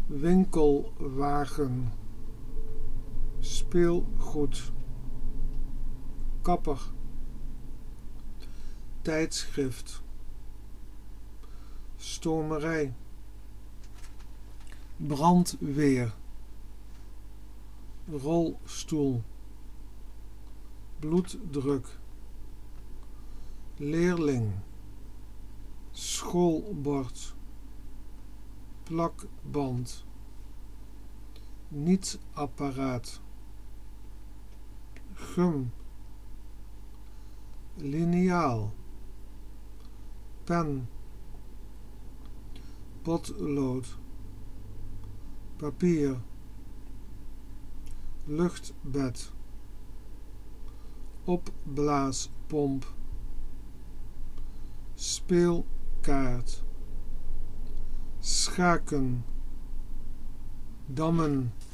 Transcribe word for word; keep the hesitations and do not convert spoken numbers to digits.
winkelwagen, speelgoed, kapper, tijdschrift, stomerij, brandweer, rolstoel, bloeddruk, leerling, schoolbord, plakband, niet-apparaat, gum, liniaal, pen, potlood, papier, luchtbed, opblaaspomp, speelkaart, schaken, dammen,